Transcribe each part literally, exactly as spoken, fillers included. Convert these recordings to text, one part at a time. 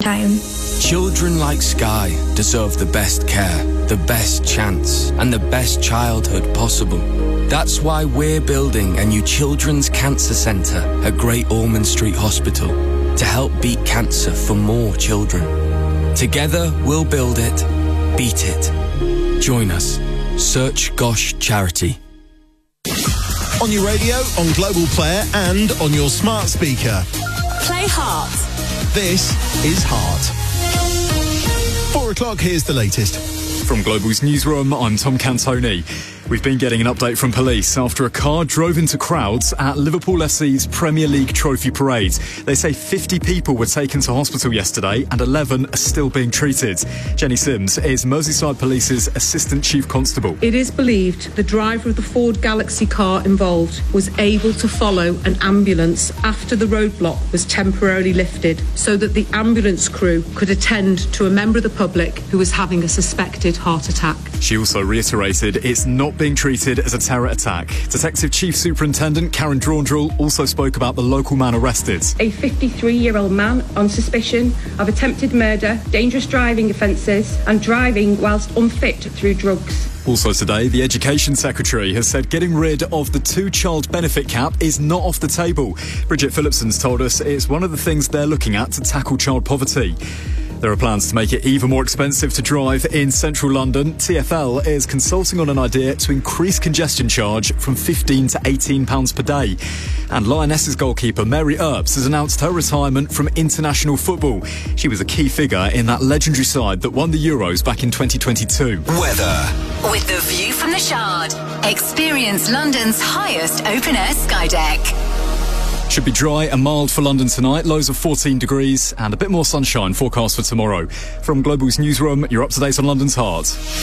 time. Children like Sky deserve the best care, the best chance, and the best childhood possible. That's why we're building a new Children's Cancer Centre at Great Ormond Street Hospital to help beat cancer for more children. Together, we'll build it, beat it. Join us. Search Gosh Charity. On your radio, on Global Player, and on your smart speaker. Play Heart. This is Heart. Four o'clock, here's the latest. From Global's newsroom, I'm Tom Cantoni. We've been getting an update from police after a car drove into crowds at Liverpool F C's Premier League Trophy Parade. They say fifty people were taken to hospital yesterday and eleven are still being treated. Jenny Sims is Merseyside Police's Assistant Chief Constable. It is believed the driver of the Ford Galaxy car involved was able to follow an ambulance after the roadblock was temporarily lifted so that the ambulance crew could attend to a member of the public who was having a suspected heart attack. She also reiterated it's not being treated as a terror attack. Detective Chief Superintendent Karen Draundrell also spoke about the local man arrested. A fifty-three-year-old man on suspicion of attempted murder, dangerous driving offences and driving whilst unfit through drugs. Also today, the Education Secretary has said getting rid of the two-child benefit cap is not off the table. Bridget Phillipson's told us it's one of the things they're looking at to tackle child poverty. There are plans to make it even more expensive to drive in central London. T F L is consulting on an idea to increase congestion charge from fifteen to eighteen pounds per day. And Lionesses goalkeeper Mary Earps has announced her retirement from international football. She was a key figure in that legendary side that won the Euros back in twenty twenty-two. Weather. With the view from the Shard, experience London's highest open-air sky deck. Should be dry and mild for London tonight, lows of fourteen degrees and a bit more sunshine forecast for tomorrow. From Global's newsroom, you're up to date on London's Heart.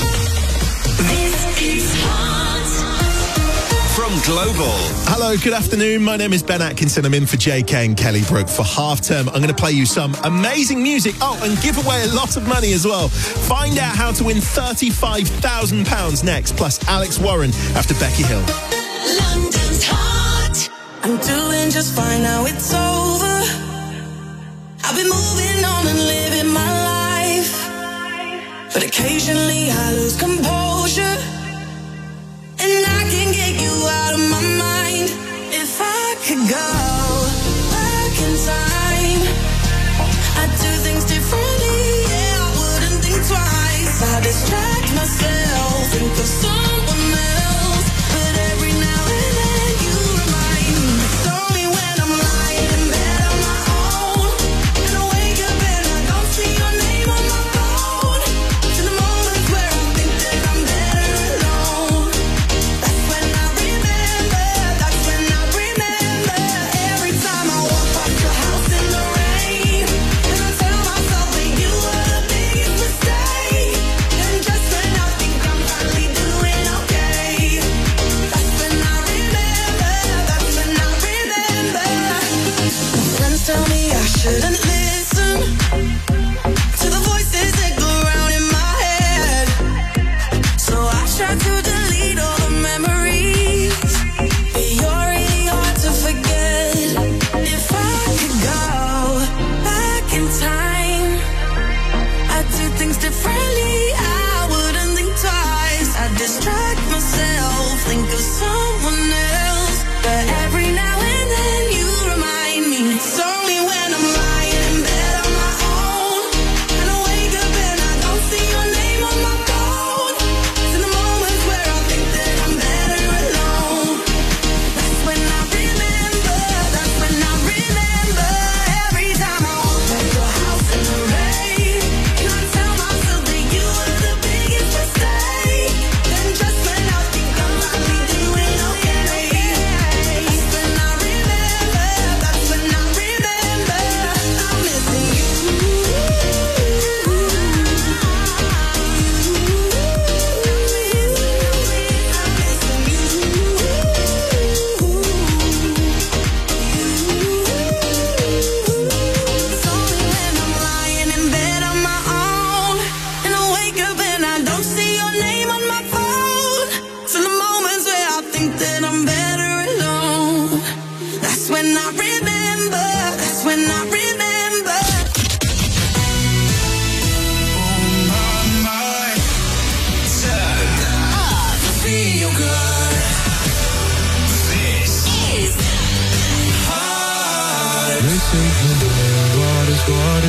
This is Heart. From Global. Hello, good afternoon. My name is Ben Atkinson. I'm in for J K and Kelly Brook for half term. I'm going to play you some amazing music. Oh, and give away a lot of money as well. Find out how to win thirty-five thousand pounds next, plus Alex Warren after Becky Hill. London's Heart. I'm doing just fine now, it's over. I've been moving on and living my life, but occasionally I lose composure, and I can get you out of my mind. If I could go back in time, I'd do things differently, yeah, I wouldn't think twice. I distract myself, think of someone else, but every now and then you remind me. It's only when I'm lying in bed on my own, and I wake up and I don't see your name on my phone, to the moments where I think that I'm better alone. That's when I remember, that's when I remember. Every time I walk past your house in the rain, and I tell myself that you were the biggest mistake, and just when I think I'm finally doing okay, that's when I remember, that's when I remember. My friends tell me I shouldn't listen to the voices that go round in my head, so I try to delete all the memories, but you're really hard to forget. If I could go back in time, I'd do things differently, I wouldn't think twice. I'd distract myself, think of someone else, but every now and then you remind me. It's only when I'm lying in bed on my own, and I wake up and I don't see your name on my phone, to the moments where I think that I'm better alone. That's when I remember, that's when I remember. Every time I walk past your house in the rain, and I tell myself that you were the biggest mistake, then just when I think I'm finally doing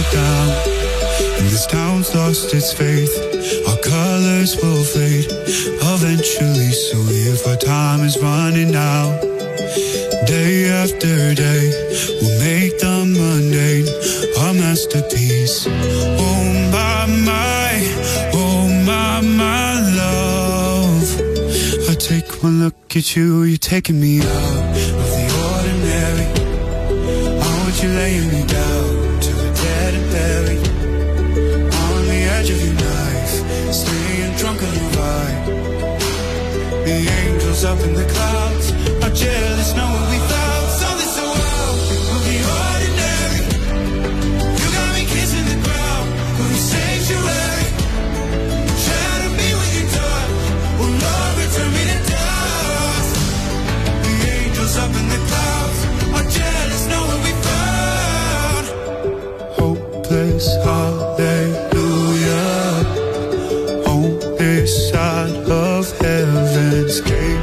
down, and this town's lost its faith. Our colors will fade eventually, so if our time is running out, day after day, we'll make the mundane our masterpiece. Oh my, my, oh my, my love. I take one look at you, you're taking me out of the ordinary. Oh, would you laying me down to the dead and buried? On the edge of your knife, staying drunk on your ride. The angels up in the clouds are jealous, know what we thought. So this so out of the ordinary. You got me kissing the ground of the sanctuary. Shadow me when you're done. Oh Lord, return me to dust. The angels up in the clouds are jealous, know what we found. Hopeless hallelujah. On this side of heaven's gate.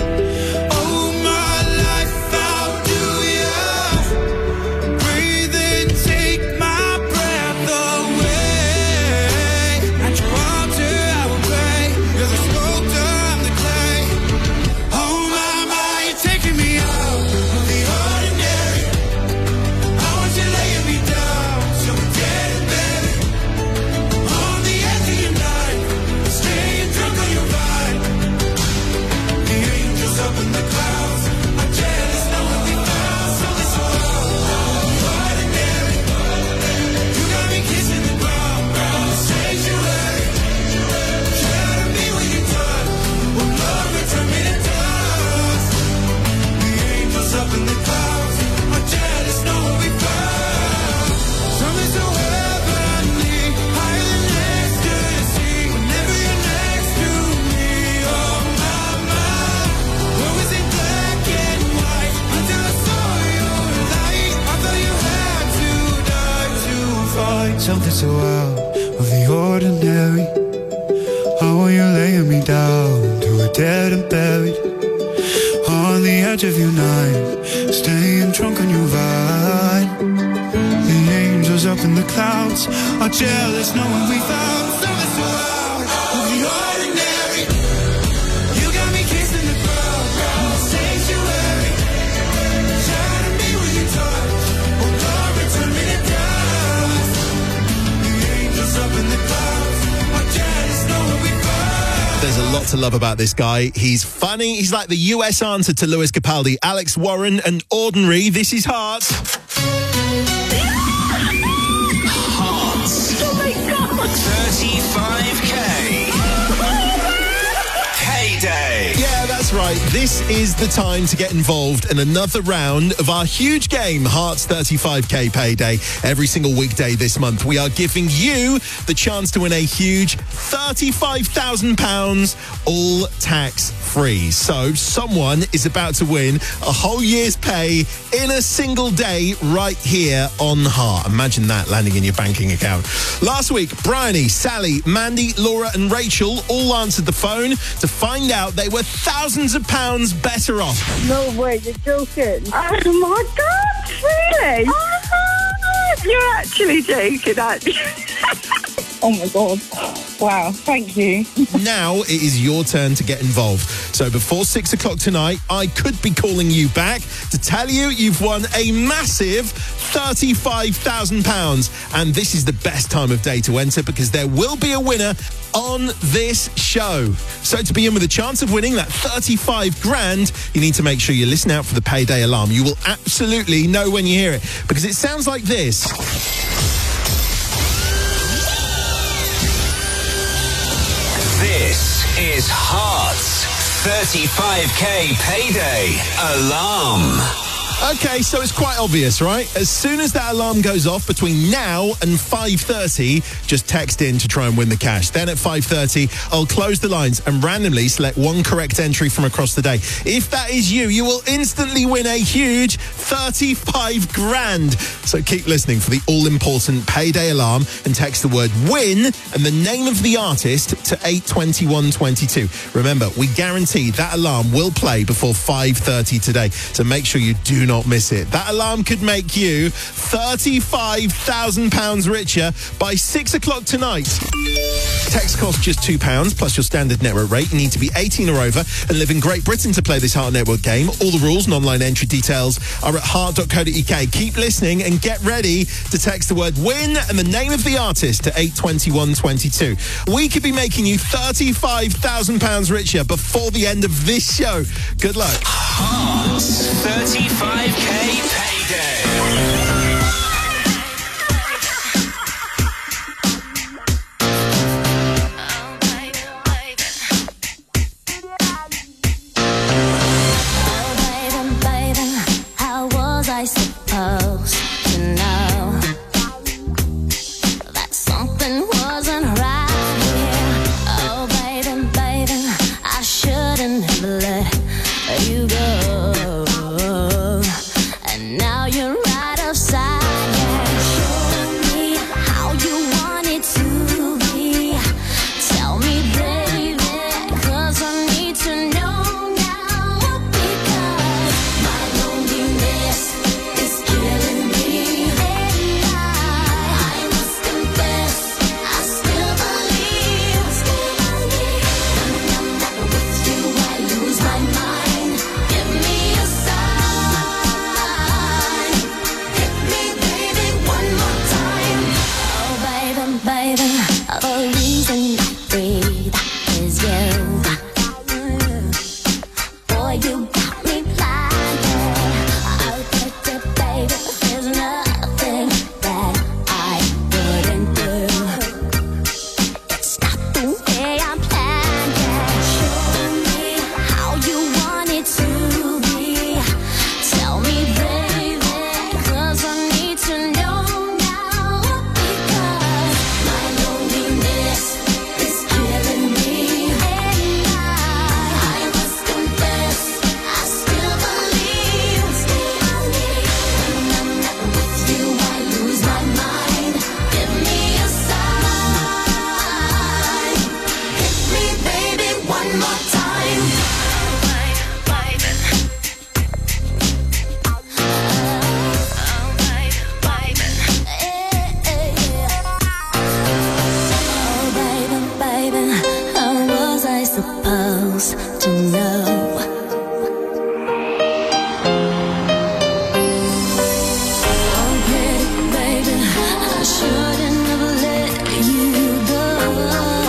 Something so out of the ordinary. How are you laying me down to a dead and buried? On the edge of your night, staying drunk on your vine. The angels up in the clouds are jealous, knowing we found something so out of the ordinary. You got me kissing the ground in the sanctuary. Shadow me when you touch. Oh Lord, return me to dust. Up in the clouds, are jealous, know what we found. There's a lot to love about this guy. He's funny. He's like the U S answer to Lewis Capaldi, Alex Warren, and Ordinary. This is Hearts. Hearts. Oh my God. thirty-five K. Payday. Yeah, that's right. This is the time to get involved in another round of our huge game, Hearts thirty-five K Payday. Every single weekday this month, we are giving you the chance to win a huge thirty-five thousand pounds, all tax-free. So someone is about to win a whole year's pay in a single day right here on Heart. Imagine that landing in your banking account. Last week, Bryony, Sally, Mandy, Laura and Rachel all answered the phone to find out they were thousands of pounds better off. No way, you're joking. Oh my God, really? Oh, you're actually joking, aren't you? Oh my God. Wow, thank you. Now it is your turn to get involved. So before six o'clock tonight, I could be calling you back to tell you you've won a massive thirty-five thousand pounds. And this is the best time of day to enter because there will be a winner on this show. So to be in with a chance of winning that thirty-five grand, you need to make sure you listen out for the payday alarm. You will absolutely know when you hear it because it sounds like this. This is Hearts thirty-five K Payday Alarm. Okay, so it's quite obvious, right? As soon as that alarm goes off between now and five thirty, just text in to try and win the cash. Then at five thirty, I'll close the lines and randomly select one correct entry from across the day. If that is you, you will instantly win a huge thirty-five grand. So keep listening for the all-important payday alarm and text the word WIN and the name of the artist to eight twenty-one twenty-two. Remember, we guarantee that alarm will play before five thirty today. So make sure you do not not miss it. That alarm could make you thirty-five thousand pounds richer by six o'clock tonight. Text costs just two pounds plus your standard network rate. You need to be eighteen or over and live in Great Britain to play this Heart Network game. All the rules and online entry details are at heart dot co dot uk. Keep listening and get ready to text the word WIN and the name of the artist to eight twenty-one twenty-two. We could be making you thirty-five thousand pounds richer before the end of this show. Good luck. Hearts thirty-five K payday. I supposed to know that something wasn't right here. Oh, baby, baby, I shouldn't have let you go. And now you're right upside down. Show me how you want it to be. Tell me, baby, 'cause I need to know. The reason I breathe is you. Boy, you got me blinded. Oh, baby, baby, there's nothing that I wouldn't do. It's not the way I planned it. Show me how you want it to be. Tell me, baby, 'cause I need to know. Supposed to know. Oh, pretty baby, I shouldn't have let you go.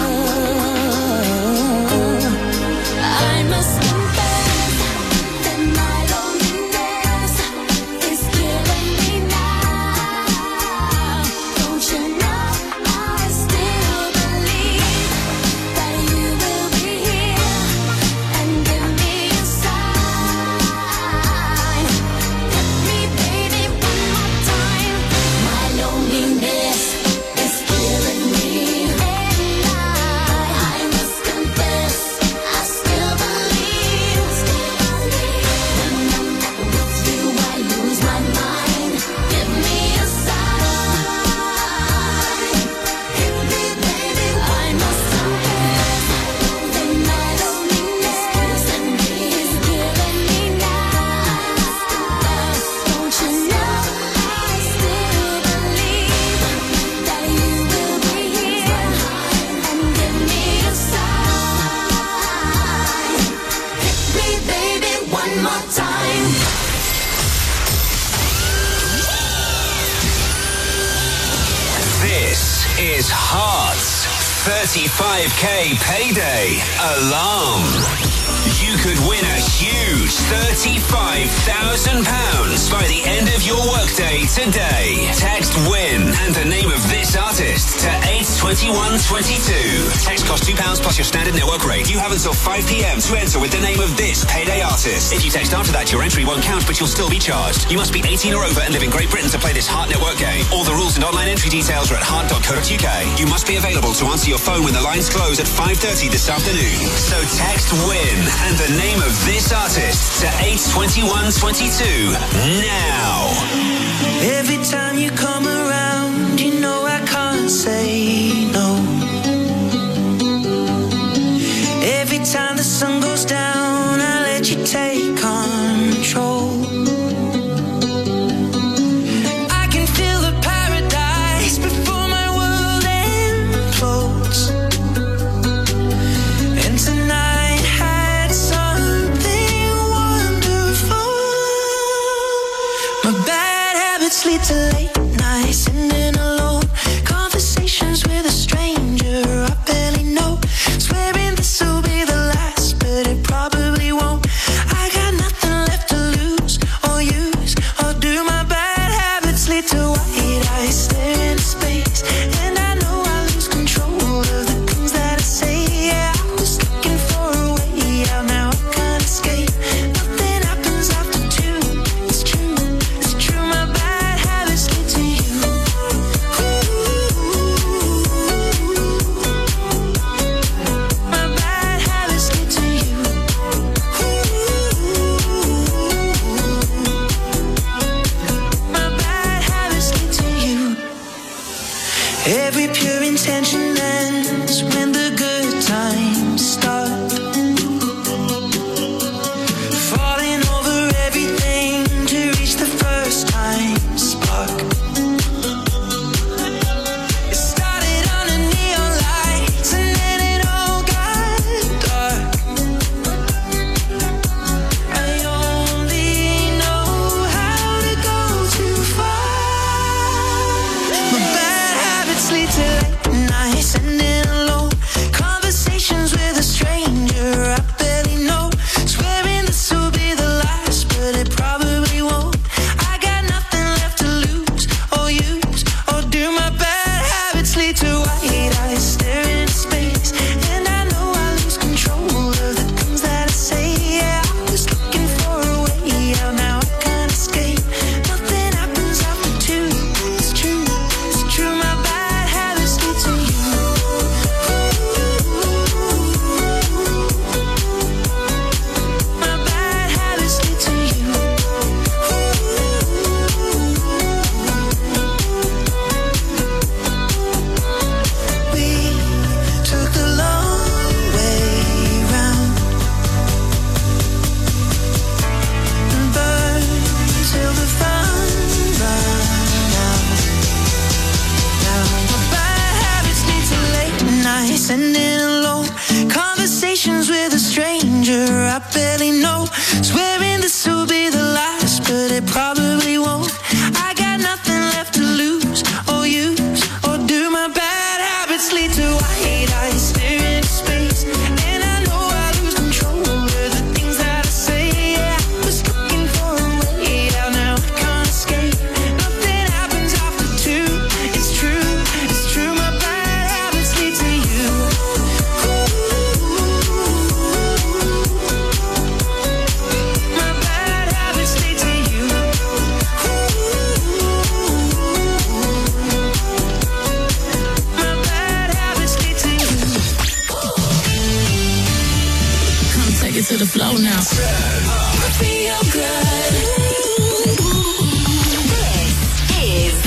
I must confess that my loneliness is killing me now. Don't you know I still believe that you will be and give me a sign. Hit me, baby, one more time. My loneliness is killing me, and I, I must confess, I still believe, still believe. When I'm not with you, I lose my mind. Give me a sign. Hit me, baby, I must confess that my loneliness is killing me now. Don't you know I still believe that you will be here and give me a sign. Hit me, baby, one more time. This is Hearts thirty-five K payday alarm. You could win a huge thirty-five thousand pounds by the end of your workday today. Text WIN and the name of this artist to eight twenty-one twenty-two. Text costs two pounds plus your standard network rate. You have until five p.m. to enter with the name of this payday artist. If you text after that, your entry won't count, but you'll still be charged. You must be eighteen or over and live in Great Britain to play this Heart Network game. All the rules and online entry details are at heart dot co dot uk. You must be available to answer your phone when the lines close at five thirty this afternoon. So text WIN and the name of this artist to eight twenty-one twenty-two now. Every time you come around, you know I can't say no. Every time the sun goes down, I let you take control. every pure intention ends when the good times start. Falling over everything to reach the first time spark. It started under neon lights and then it all got dark. I only know how to go too far. My bad habits lead to late nights and then alone conversations with a stranger I barely know. Swearing this will be the last, but it probably won't. I got nothing left to lose or use or do. My bad habits lead to white eyes staring into space, and I know I lose control of the things that I say. Yeah, I was looking for a way out, now I can't escape. Nothing happens after two. It's true, it's true. My bad habits lead to you. My bad habits lead to you. We took the long way round and burned till the fun ran out. Now my bad habits lead to late nights and then alone conversations with a stranger I barely know. Swearing this will be the last, but it probably won't. I got nothing left to lose or use or do. My bad habits lead to white eyes staring into space, and I know I lose control of the things that I say. Yeah, I was looking for a way out, now I can't escape. Nothing happens after two. It's true, it's true. My bad habits lead to you. My bad habits lead to you. My bad habits lead to you. Come take it to the flow now. Feel good. This is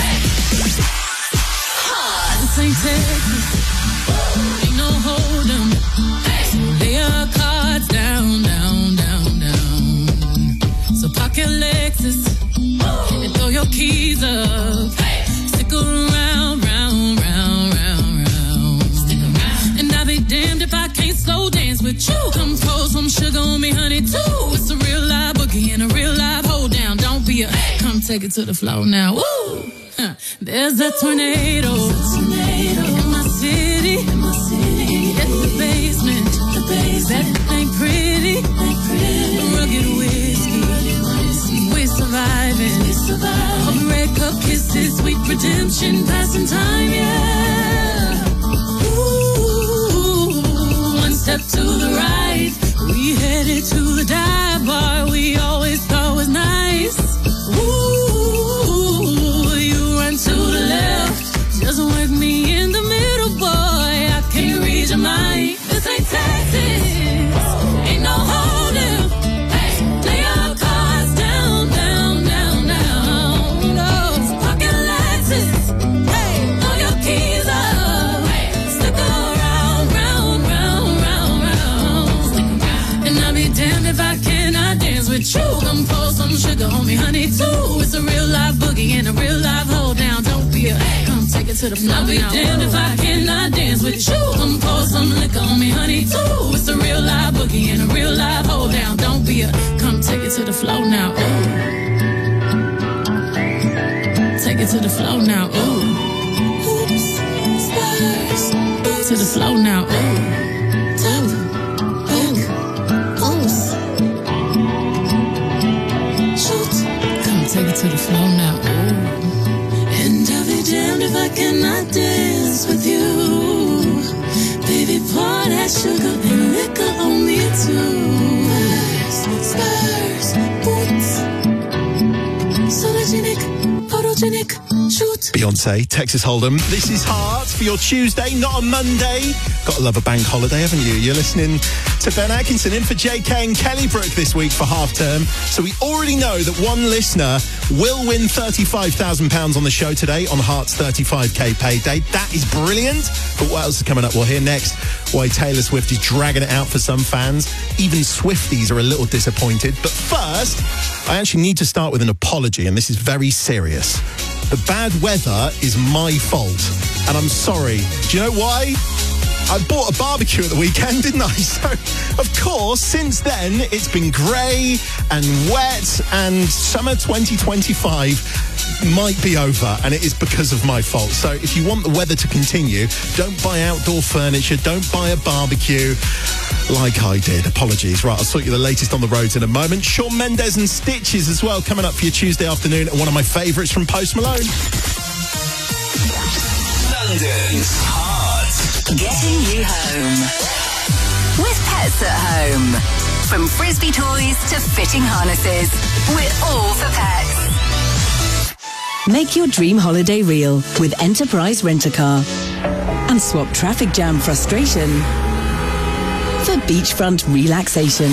Hot. This ain't Texas. Ain't no hold 'em. So lay your cards down, down, down, down. So park your Lexus and throw your keys up. Stick around, round, round, round, round. Stick around. And I'll be damned if I can't slow dance with you. Come pour some sugar on me, honey, too. It's a real live boogie and a real live hold down. Don't be a come take it to the floor now. Woo! Huh. There's a tornado, in my city. It's the basement. That ain't pretty. Rugged whiskey. We're surviving. All the red cup kisses, sweet redemption, passing time, yeah. Ooh, one step to the right, we headed to the dive bar we always thought was nice. Ooh, you run to the left, just work me in the middle, boy. I can't read your mind. This ain't Texas, ain't no holding. Hey, lay your cards down, down, down, down. No, it's pocket Lexus. Hey, throw your keys up. Stick around, round, round, round, round. And I'll be damned if I cannot dance with you. Come pour some sugar on me, honey, too. It's a real live boogie and a real live hold down. Don't be a come take it to the floor. I'll be damned if I cannot dance with you. Come pour some liquor on me, honey, too. It's a real live boogie and a real live hold down. Don't be a come take it to the floor now. Ooh. Take it to the floor now. Ooh. Oops. Spurs. To the floor now. Ooh. Top. Back. Pulse. Shoot. Come take it to the floor now. Ooh. And I'll be damned if I cannot dance with you. Baby, pour that sugar and liquor on me too. Spurs, boots, photogenic, photogenic. Shoot. Beyonce, Texas Hold'em. This is Heart for your Tuesday, not a Monday. Got to love a bank holiday, haven't you? You're listening to Ben Atkinson in for J K and Kelly Brook this week for half term. So we already know that one listener will win thirty-five thousand pounds on the show today on Heart's thirty-five k payday. That is brilliant. But what else is coming up? We'll hear next why Taylor Swift is dragging it out for some fans. Even Swifties are a little disappointed. But first, I actually need to start with an apology, and this is very serious. The bad weather is my fault, and I'm sorry. Do you know why? I bought a barbecue at the weekend, didn't I? So, of course, since then, it's been grey and wet, and summer twenty twenty-five might be over, and it is because of my fault. So if you want the weather to continue, don't buy outdoor furniture, don't buy a barbecue like I did. Apologies. Right, I'll sort you the latest on the roads in a moment. Shawn Mendes and Stitches as well coming up for your Tuesday afternoon, and one of my favourites from Post Malone. London's Heart. Getting you home. With Pets at Home. From frisbee toys to fitting harnesses, we're all for pets. Make your dream holiday real with Enterprise Rent-A-Car. And swap traffic jam frustration for beachfront relaxation.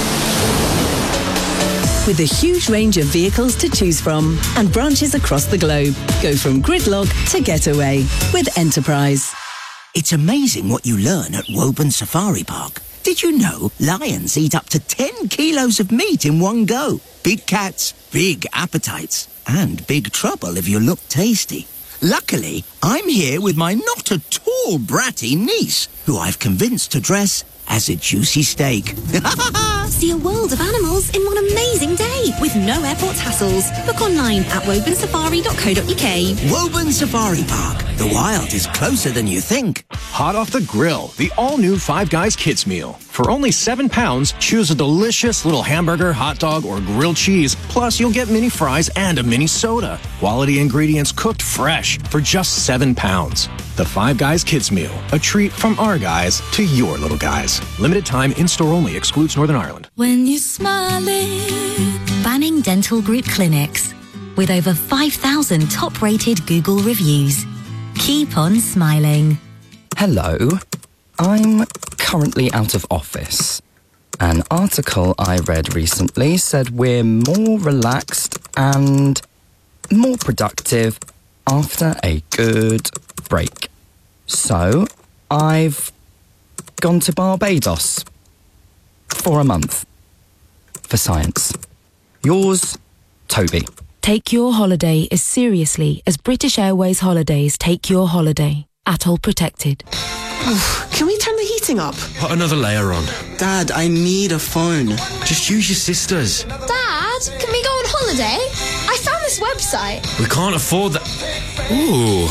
With a huge range of vehicles to choose from and branches across the globe, go from gridlock to getaway with Enterprise. It's amazing what you learn at Woburn Safari Park. Did you know lions eat up to ten kilos of meat in one go? Big cats, big appetites, and big trouble if you look tasty. Luckily, I'm here with my not at all bratty niece, who I've convinced to dress as a juicy steak. See a world of animals in one amazing day with no airport hassles. Book online at woburn safari dot co dot uk. Woburn Safari Park. The wild is closer than you think. Hot off the grill, the all-new Five Guys Kids Meal. For only seven pounds, choose a delicious little hamburger, hot dog, or grilled cheese. Plus, you'll get mini fries and a mini soda. Quality ingredients cooked fresh for just seven pounds. The Five Guys Kids Meal. A treat from our guys to your little guys. Limited time, in-store only. Excludes Northern Ireland. When you're smiling. Banning Dental Group Clinics. With over five thousand top-rated Google reviews. Keep on smiling. Hello. I'm currently out of office. An article I read recently said we're more relaxed and more productive after a good break. So, I've gone to Barbados for a month for science. Yours, Toby. Take your holiday as seriously as British Airways Holidays take your holiday. Atoll protected. Can we turn the heating up? Put another layer on. Dad, I need a phone. Just use your sister's. Dad, can we go on holiday? I found this website. We can't afford that. Ooh.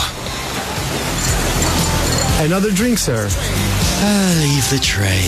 Another drink, sir. Ah, leave the tray.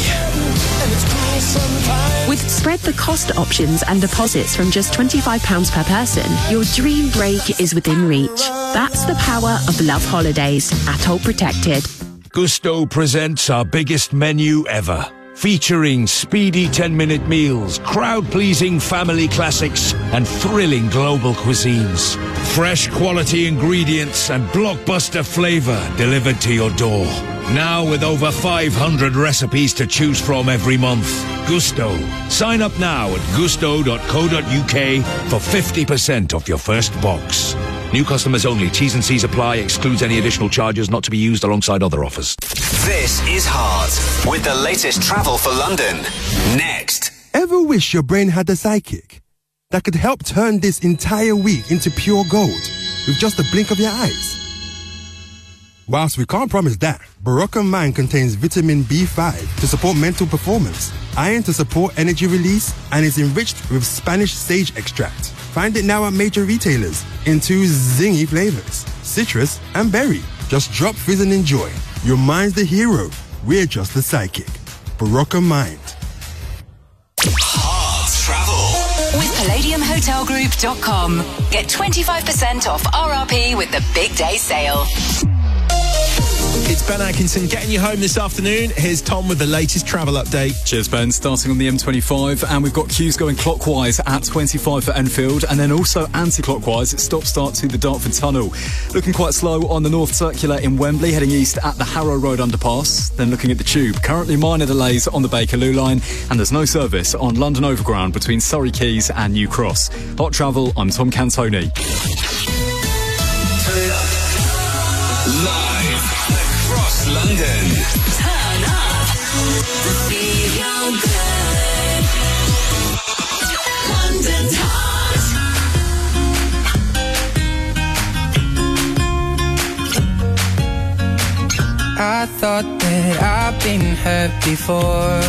With spread the cost options and deposits from just twenty-five pounds per person, your dream break is within reach. That's the power of Love Holidays. Atoll protected. Gusto presents our biggest menu ever. Featuring speedy ten-minute meals, crowd-pleasing family classics, and thrilling global cuisines. Fresh quality ingredients and blockbuster flavor delivered to your door. Now with over five hundred recipes to choose from every month. Gusto. Sign up now at gusto dot co dot uk for fifty percent off your first box. New customers only. T's and C's apply. Excludes any additional charges not to be used alongside other offers. This is Heart with the latest travel for London. Next. Ever wish your brain had a sidekick that could help turn this entire week into pure gold with just a blink of your eyes? Whilst we can't promise that, Barocca Mind contains vitamin B five to support mental performance, iron to support energy release, and is enriched with Spanish sage extract. Find it now at major retailers in two zingy flavors, citrus and berry. Just drop fizz and enjoy. Your mind's the hero. We're just the sidekick. Barocca Mind. Heart Travel. With palladium hotel group dot com. Get twenty-five percent off R R P with the big day sale. It's Ben Atkinson getting you home this afternoon. Here's Tom with the latest travel update. Cheers, Ben. Starting on the M twenty-five, and we've got queues going clockwise at twenty-five for Enfield, and then also anti-clockwise at stop-start to the Dartford Tunnel. Looking quite slow on the North Circular in Wembley, heading east at the Harrow Road underpass. Then looking at the Tube, currently minor delays on the Bakerloo line, and there's no service on London Overground between Surrey Quays and New Cross. Hot Travel, I'm Tom Cantoni. Live across London. Turn up to feel good. London's hot. I thought that I've been hurt before,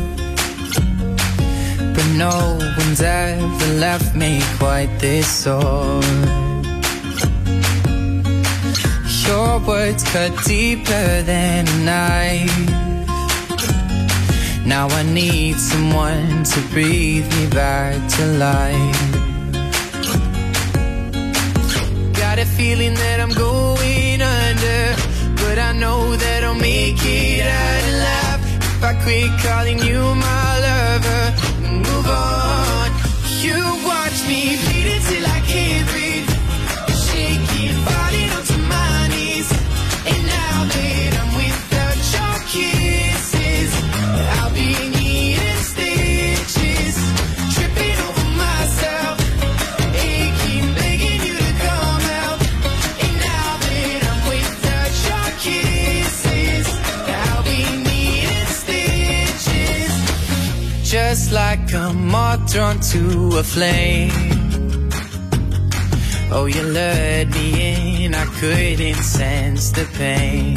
but no one's ever left me quite this sore. Your words cut deeper than a knife. Now I need someone to breathe me back to life. Got a feeling that I'm going under, but I know that I'll make it out alive if I quit calling you my lover and move on. You watch me bleed until I can't breathe, shaking, falling onto my knees. And now that I'm without your kisses, I'll be needing stitches, tripping over myself, aching, begging you to come out. And now that I'm without your kisses, I'll be needing stitches, just like a moth drawn to a flame. Oh, you lured me in, I couldn't sense the pain.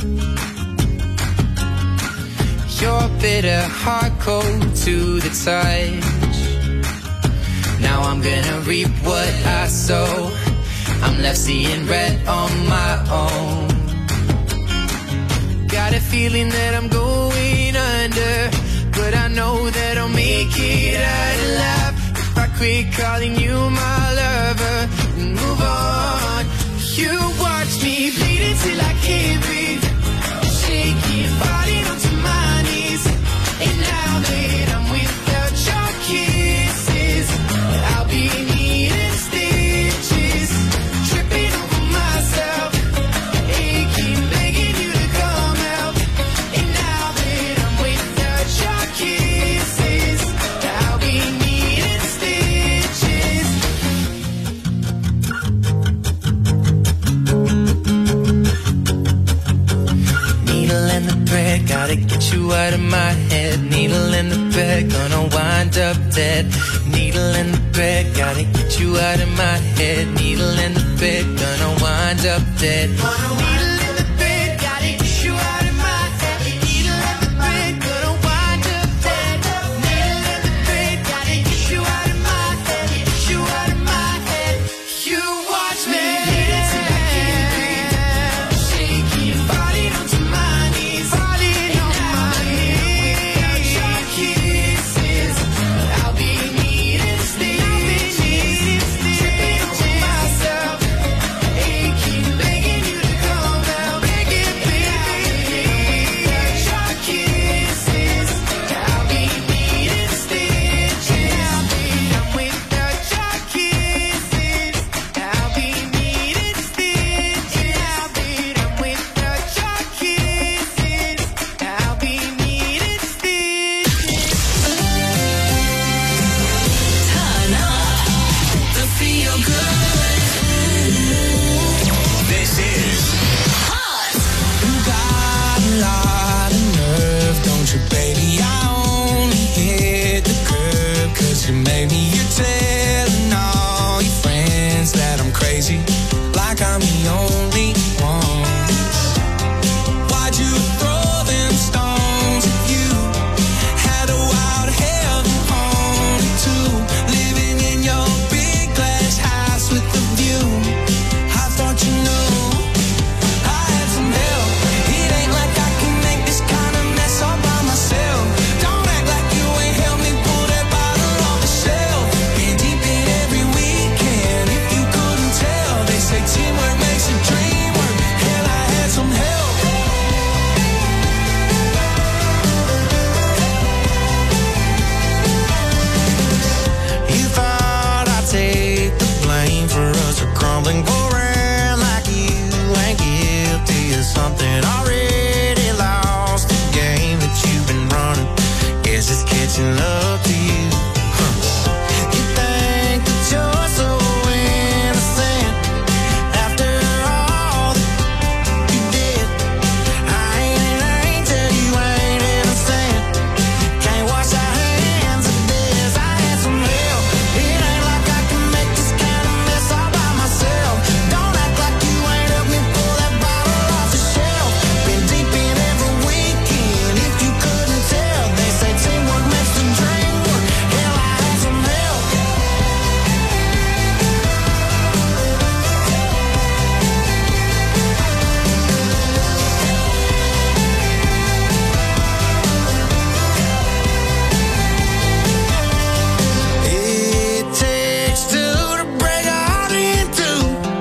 Your bitter heart cold to the touch. Now I'm gonna reap what I sow. I'm left seeing red on my own. Got a feeling that I'm going under, but I know that I'll make it out alive if I quit calling you my lover and move on. You watch me bleed until I can't breathe, shaking, falling onto my knees. And now that I'm without your kisses, I'll be needing stitches, tripping over myself, aching, begging you to come out. And now that I'm without your kisses, I'll be needing stitches. Needle in the thread, gotta get you out of my head. Needle in the thread, gonna wind up dead. Needle in the thread, gotta get you out of my head. Needle in the thread, gonna wind up dead. Needle in the thread, gotta get you out of my head. Needle in the thread, gonna wind up dead. Needle in the thread, gotta get you out of my head. Get you out of my head. You watch me bleed until I can't breathe, shaking, falling onto my knees. Falling on my knees. Without your kisses, I'll be needing stitches, tripping over myself, aching, begging you to come making love to you. You think that you're so innocent after all that you did. I ain't an angel, you ain't innocent. Can't wash our hands of this. I had some help. It ain't like I can make this kind of mess all by myself. Don't act like you ain't helped me pull that bottle off the shelf. Been deep in every weekend. If you couldn't tell, they say teamwork makes the dream work. Hell, I had some help. It takes two to break a heart in two.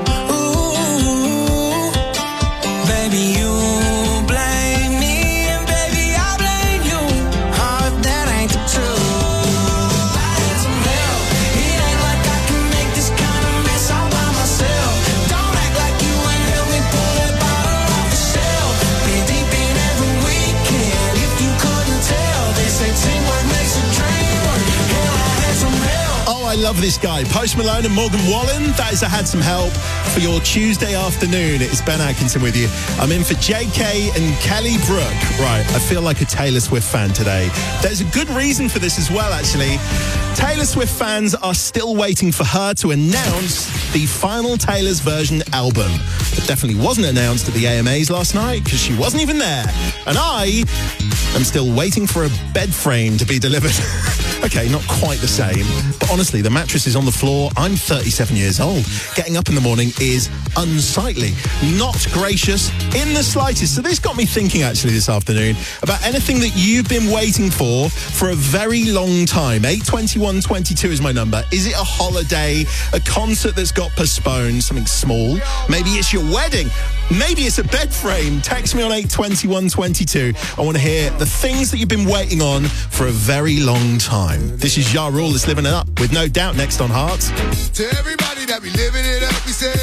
Ooh, baby, you blame me, and baby, I blame you. Oh, if that ain't the truth, I had some help. It ain't like I can make this kind of mess all by myself. Don't act like you ain't helped me pull that bottle off the shelf. Been deep in every weekend. If you couldn't tell, they say teamwork makes a dream work. Hell, I had some help. Oh, I love this guy. Post Malone and Morgan Wallen. That is I Had Some Help for your Tuesday afternoon. It's Ben Atkinson with you. I'm in for J K and Kelly Brook. Right, I feel like a Taylor Swift fan today. There's a good reason for this as well, actually. Taylor Swift fans are still waiting for her to announce the final Taylor's Version album. It definitely wasn't announced at the A M As last night because she wasn't even there. And I am still waiting for a bed frame to be delivered. Okay, not quite the same. But honestly, the mattress is on the floor. I'm thirty-seven years old. Getting up in the morning is unsightly. Not gracious in the slightest. So this got me thinking, actually, this afternoon about anything that you've been waiting for for a very long time. eight twenty-one twenty-two is my number. Is it a holiday? A concert that's got postponed? Something small? Maybe it's your wedding. Maybe it's a bed frame. Text me on eight twenty-one twenty-two. I want to hear the things that you've been waiting on for a very long time. This is Ja Rule that's living it up with No Doubt next on Hearts. To everybody that be living it up, we say.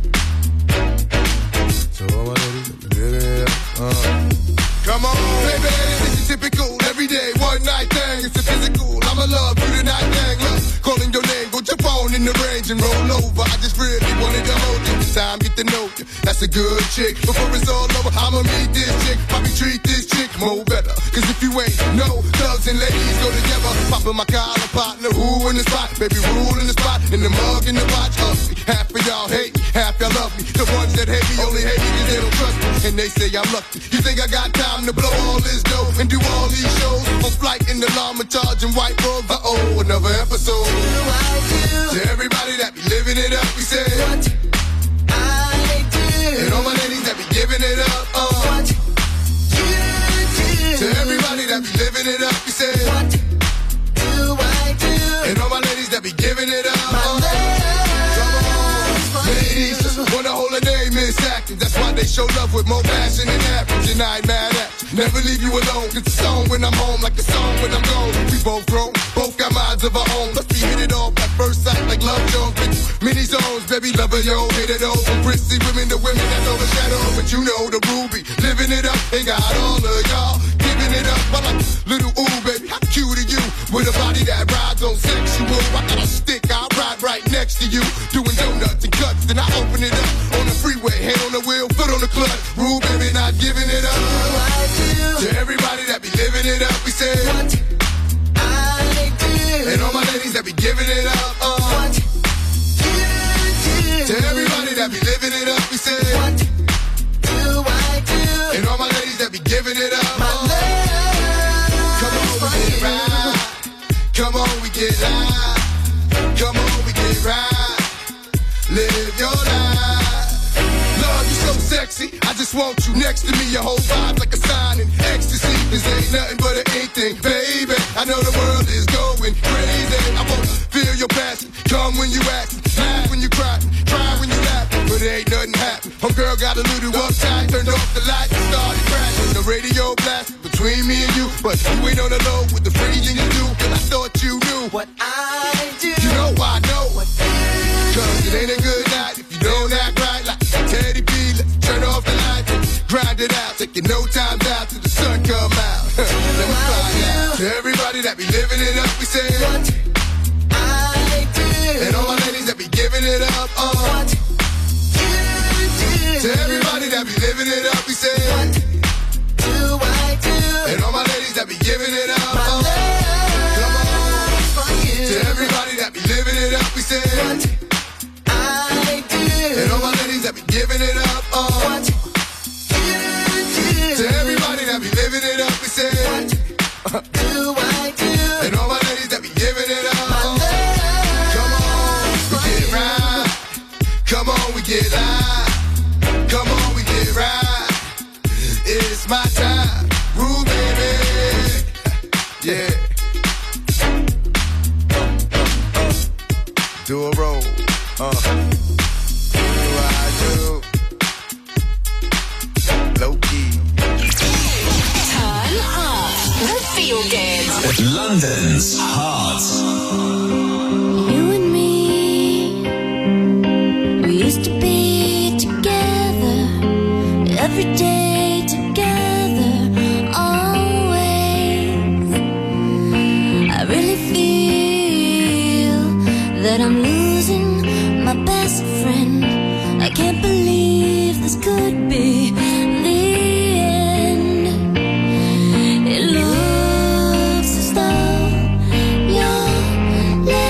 To all my ladies that be living it up. Uh. Come on, baby, this is typical. Every day, one night thing. It's a physical. I'ma love you tonight, thing. Love calling your name. Go jump on in the range and roll over. I just really wanted to hold you. This time, get to know you. That's a good chick. Before it's all over, I'ma meet this chick. Probably treat this chick more better. Cause if you ain't no thugs and ladies go together. Popping my collar partner, who in the spot? Baby, rule in the spot. In the mug, in the watch. Hustle. Half of y'all hate me, half y'all love me. The ones that hate me only hate me cause they don't trust me. And they say I'm lucky. You think I got time to blow all this dough and do all these shows? On flight in the llama, charging white robes. Uh-oh, another episode. To everybody that be living it up, we say what I do. And all my ladies that be giving it up, uh. What you do. To everybody that be living it up, we say what do I do. And all my ladies that be giving it up, my uh. Ladies, wanna hold a name is acting. That's why they show love with more passion than average. And I ain't mad at you. Never leave you alone. It's a song when I'm home, like a song when I'm gone. We both grown, both got minds of our own. Plus we hit it off at first sight like Love Jones. Many zones, baby, lover, yo, hit it all. From prissy women to women that overshadow. But you know the Ruby, living it up. Ain't got all of y'all giving it up. I like little ooh, baby, how cute are you? With a body that rides on sexual. I got a stick, I'll ride right next to you. Doing donuts and cuts, then I open it up. On the freeway, hand on the wheel, foot on the clutch. Rule, baby, not giving it up. To everybody that be living it up, we say what I do. And all my ladies that be giving it up, uh. What you do. To everybody that be living it up, we say what do I do. And all my ladies that be giving it up, my uh. love. Come on, we get right. Come on, we get live. Come on, we get right. Live your life. Love, you so sexy. I just want you next to me. Your whole vibe like a sign in ecstasy. This ain't nothing but an ink thing, baby. I know the world is going crazy. I wanna feel your passion. Come when you act, laugh when you cry, cry when you laugh. But it ain't nothing happen. Home girl got a little uptight. Turned off the lights and started crashing. The radio blast between me and you. But you ain't on the low with the freezing you do. Cause I thought you knew what I do. You know I know what I do. Cause it ain't a good night if you don't act right. Like Teddy B, let's turn off the lights and grind it out. Taking no time out till the sun come out. Let me fly out. To everybody everybody that be living it up, we say what I do. And all my ladies that be giving it up, uh. What you do. To everybody that be living it up, we say what do I do. And all my ladies that be giving it up, my uh. Come on. For you. To everybody that be living it up, we say what I do. And all my ladies that be giving it up, uh. What you do. To everybody that be living it up, we say what do I do? And all my ladies that be giving it up. Come on, we get right. Come on, we get live. Come on, we get right. It's my time, Rue baby. Yeah. Do a roll. Uh. Do I do? Low key. Turn up the feel good. London's Heart. You and me, we used to be together every day, together, always. I really feel that I'm losing my best friend. I can't believe this could be the end. It looks as though you're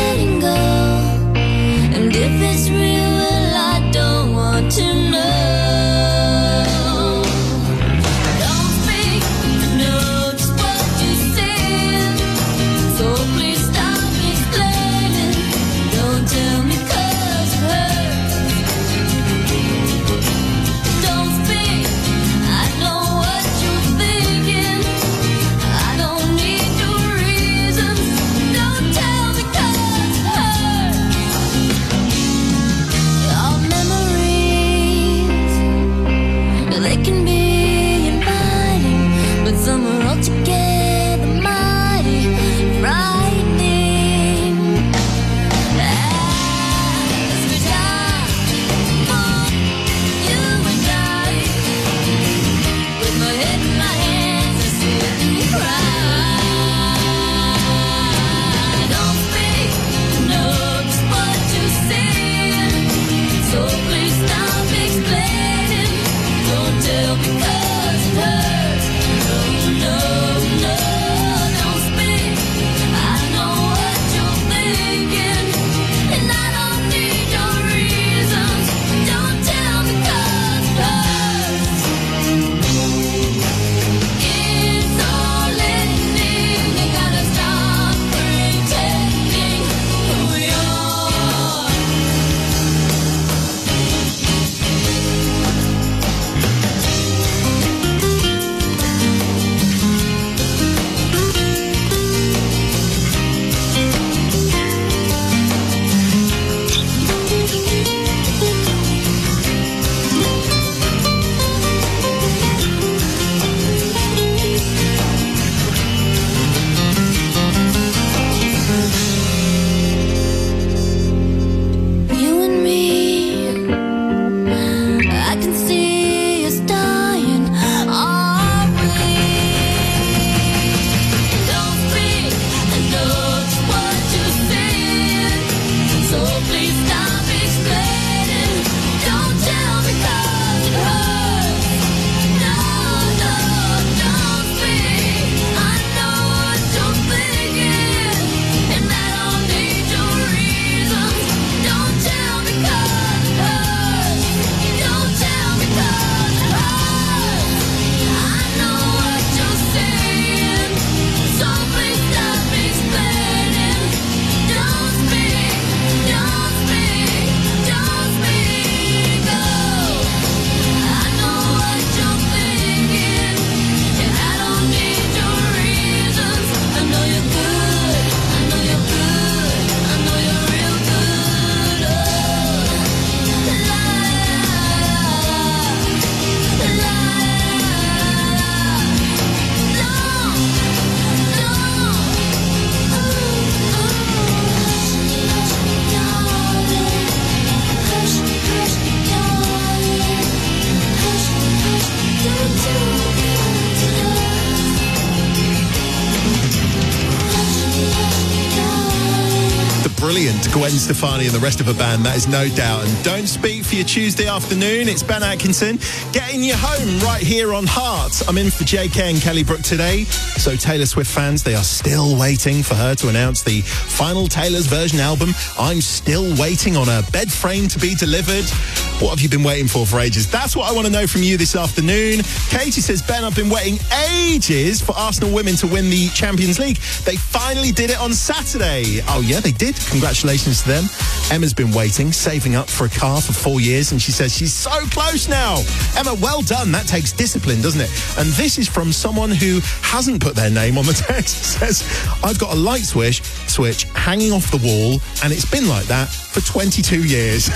brilliant, Gwen Stefani and the rest of her band, that is no doubt. And don't speak for your Tuesday afternoon. It's Ben Atkinson getting you home right here on Heart. I'm in for J K and Kelly Brook today. So Taylor Swift fans, they are still waiting for her to announce the final Taylor's version album. I'm still waiting on a bed frame to be delivered. What have you been waiting for for ages? That's what I want to know from you this afternoon. Katie says, Ben, I've been waiting ages for Arsenal women to win the Champions League. They finally did it on Saturday. Oh, yeah, they did. Congratulations to them. Emma's been waiting, saving up for a car for four years, and she says she's so close now. Emma, well done. That takes discipline, doesn't it? And this is from someone who hasn't put their name on the text. It says, I've got a light switch, switch hanging off the wall, and it's been like that for twenty-two years.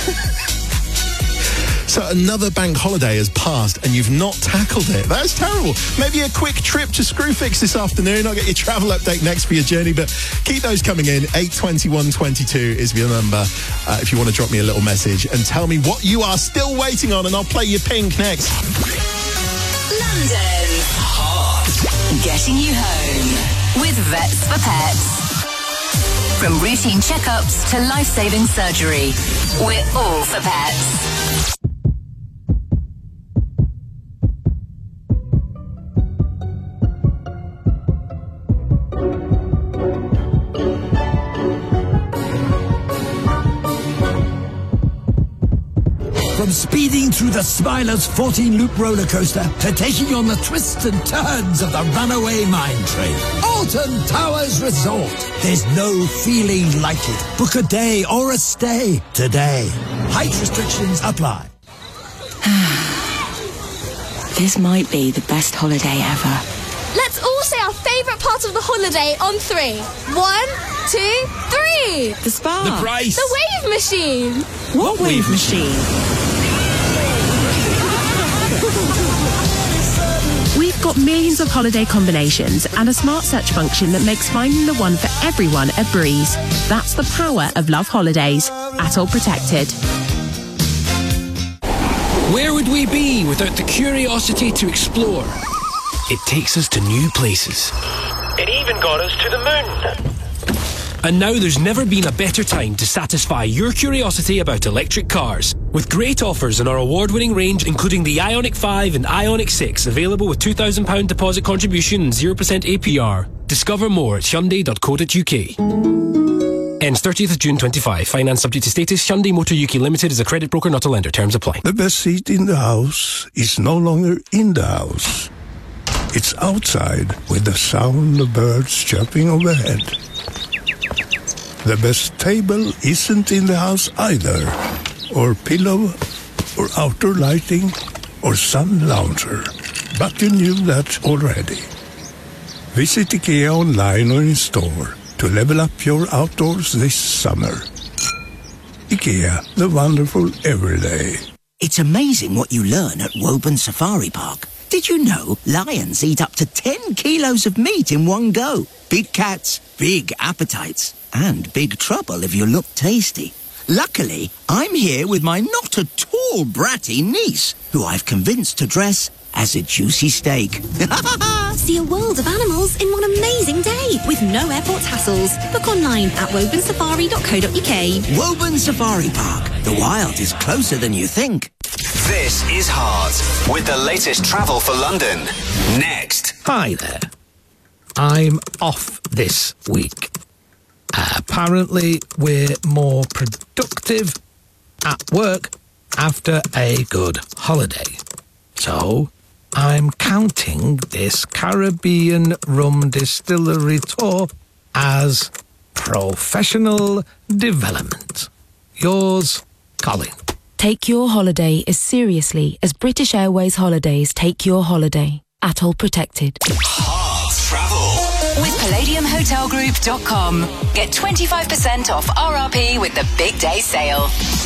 So another bank holiday has passed and you've not tackled it. That's terrible. Maybe a quick trip to Screwfix this afternoon. I'll get your travel update next for your journey, but keep those coming in. eight twenty-one twenty-two is your number uh, if you want to drop me a little message and tell me what you are still waiting on, and I'll play you Pink next. London. Hot. Getting you home with Vets for Pets. From routine checkups to life-saving surgery, we're all for pets. From speeding through the Smiler's fourteen-loop roller coaster to taking on the twists and turns of the runaway mine train. Alton Towers Resort. There's no feeling like it. Book a day or a stay today. Height restrictions apply. This might be the best holiday ever. Let's all say our favourite part of the holiday on three. One, two, three. The spa. The price. The wave machine. What wave machine? We've got millions of holiday combinations and a smart search function that makes finding the one for everyone a breeze. That's the power of Love Holidays. Atoll Protected. Where would we be without the curiosity to explore? It takes us to new places. It even got us to the moon. And now there's never been a better time to satisfy your curiosity about electric cars. With great offers on our award-winning range, including the Ioniq five and Ioniq six, available with two thousand pounds deposit contribution and zero percent A P R. Discover more at Hyundai dot co dot U K. Ends thirtieth of June twenty-five. Finance subject to status. Hyundai Motor U K Limited is a credit broker, not a lender. Terms apply. The best seat in the house is no longer in the house. It's outside with the sound of birds chirping overhead. The best table isn't in the house either, or pillow, or outdoor lighting, or sun lounger. But you knew that already. Visit IKEA online or in store to level up your outdoors this summer. IKEA, the wonderful everyday. It's amazing what you learn at Woburn Safari Park. Did you know lions eat up to ten kilos of meat in one go? Big cats, big appetites, and big trouble if you look tasty. Luckily, I'm here with my not at all bratty niece, who I've convinced to dress as a juicy steak. See a world of animals in one amazing day with no airport hassles. Book online at woburn safari dot co dot U K. Woburn Safari Park. The wild is closer than you think. This is Heart with the latest travel for London. Next. Hi there. I'm off this week. Apparently, we're more productive at work after a good holiday. So, I'm counting this Caribbean rum distillery tour as professional development. Yours, Colin. Take your holiday as seriously as British Airways Holidays take your holiday. Atoll Protected. Heart Travel. With palladium hotel group dot com. Get twenty-five percent off R R P with the big day sale.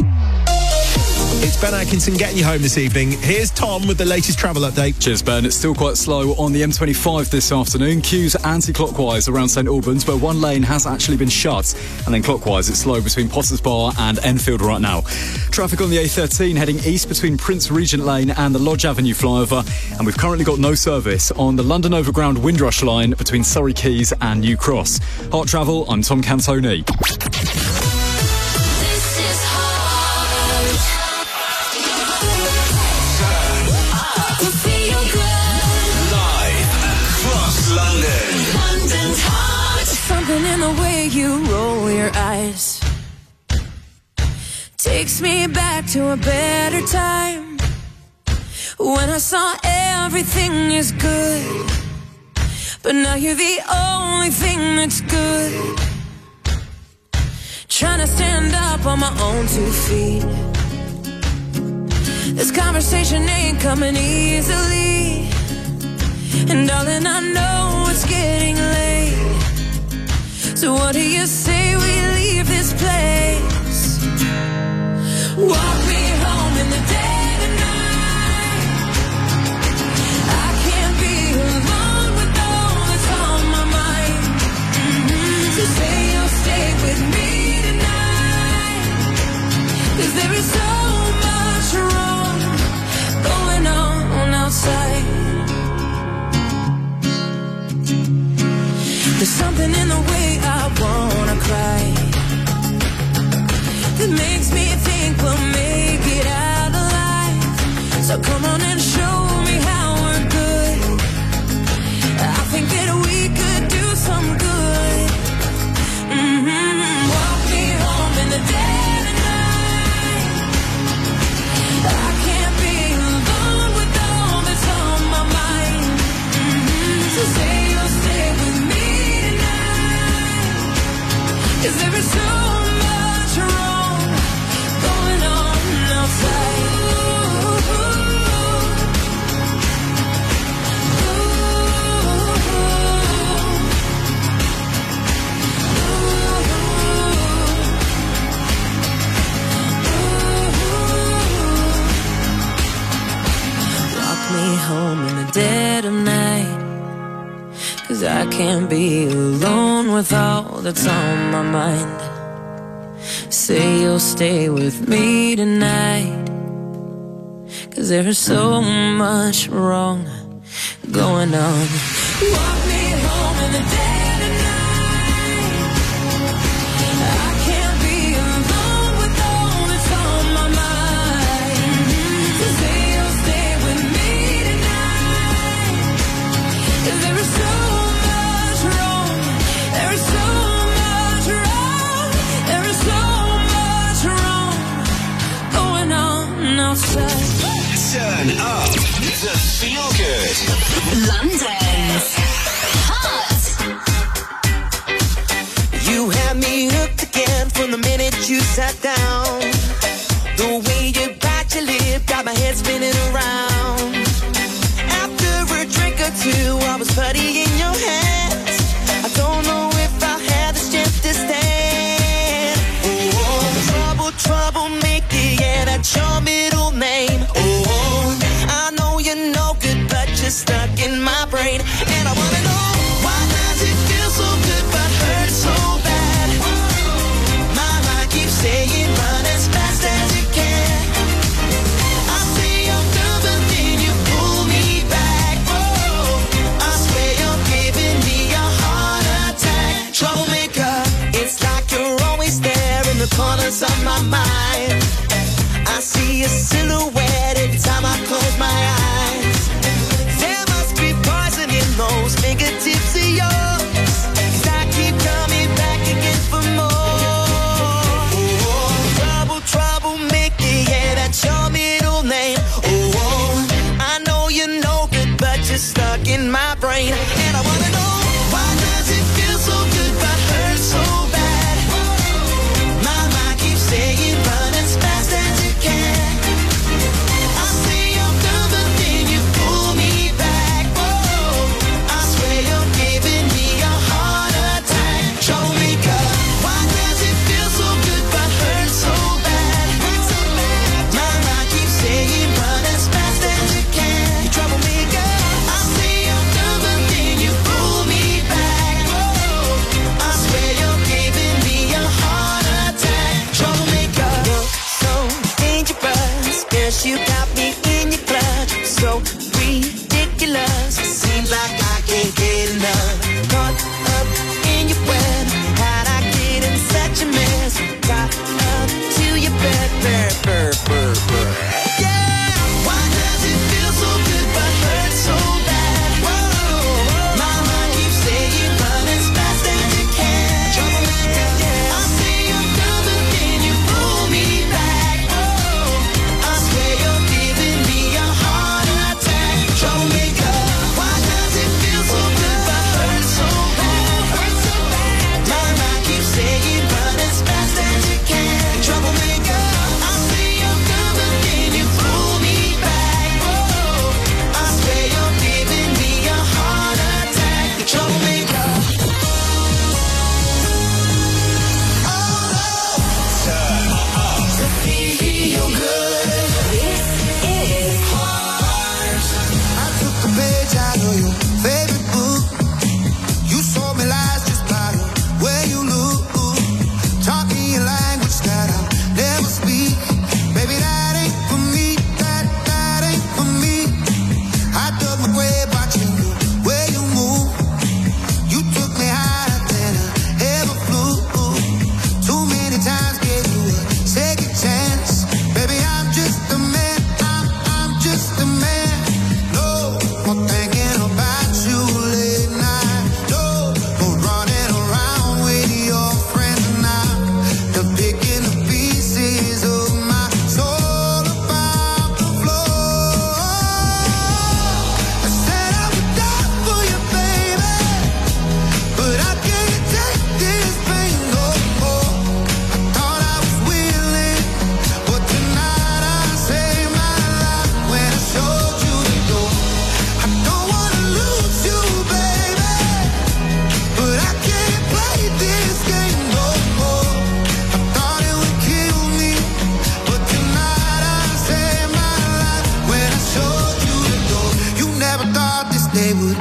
It's Ben Atkinson getting you home this evening. Here's Tom with the latest travel update. Cheers, Ben. It's still quite slow on the M twenty-five this afternoon. Queues anti-clockwise around St Albans, where one lane has actually been shut. And then clockwise, it's slow between Potters Bar and Enfield right now. Traffic on the A thirteen heading east between Prince Regent Lane and the Lodge Avenue flyover. And we've currently got no service on the London Overground Windrush line between Surrey Quays and New Cross. Heart Travel, I'm Tom Cantoni. London. London's hot. Something in the way you roll your eyes takes me back to a better time, when I saw everything is good, but now you're the only thing that's good. Trying to stand up on my own two feet. This conversation ain't coming easily, and darling, I know it's getting late. So what do you say we leave this place? Walk me home in the dead of night. I can't be alone with all that's on my mind. Mm-hmm. So say you'll stay with me tonight, 'cause there is so much wrong going on outside. There's something in the way I wanna cry that makes me think we'll make it out alive. So come on and show me how we're good. I think that we could do some good. Mm-hmm. Walk me home in the dead of night. I can't be alone with all that's on my mind. Mm-hmm. So say you'll stay with me tonight, 'cause there is so much wrong going on outside. Walk me home in the dead of night, 'cause I can't be alone with all that's on my mind. Say you'll stay with me tonight, 'cause there is so much wrong going on. Walk me home in the dead of night. I can't be alone with all that's on my mind. So say you'll stay with me tonight, 'cause there is so much wrong. There is so much wrong. There is so much wrong going on outside. Turn up the feel good. London's hot. You had me hooked again from the minute you sat down. The way you bite your lip got my head spinning around. After a drink or two, I was putty in your hands. I don't know if I had the strength to stand. Oh, trouble, troublemaker, yeah, that's your middle name. Oh, I know you're no good, but you're stuck in my brain. And I wanna know, why does it feel so good but hurt so bad? My mind keeps saying run as fast as you can. I say I'm done, but then you pull me back. Oh, I swear you're giving me a heart attack. Troublemaker, it's like you're always there in the corners of my mind. I see a silhouette every time I close my eyes. There must be poison in those fingertips of yours, 'cause I keep coming back again for more. Oh, trouble, troublemaker, yeah, that's your middle name. Oh, I know you're no good, but you're stuck in my brain. And I wanna know, why does it feel so good but hurt so bad? My mind keeps saying run as fast as you can. I say I'm done, but then you pull me back. Oh, I swear you're giving me a heart attack. Troublemaker, why does it feel so good but hurt so bad? My mind keeps saying run as fast as you can. You troublemaker, I say I'm done, but then you pull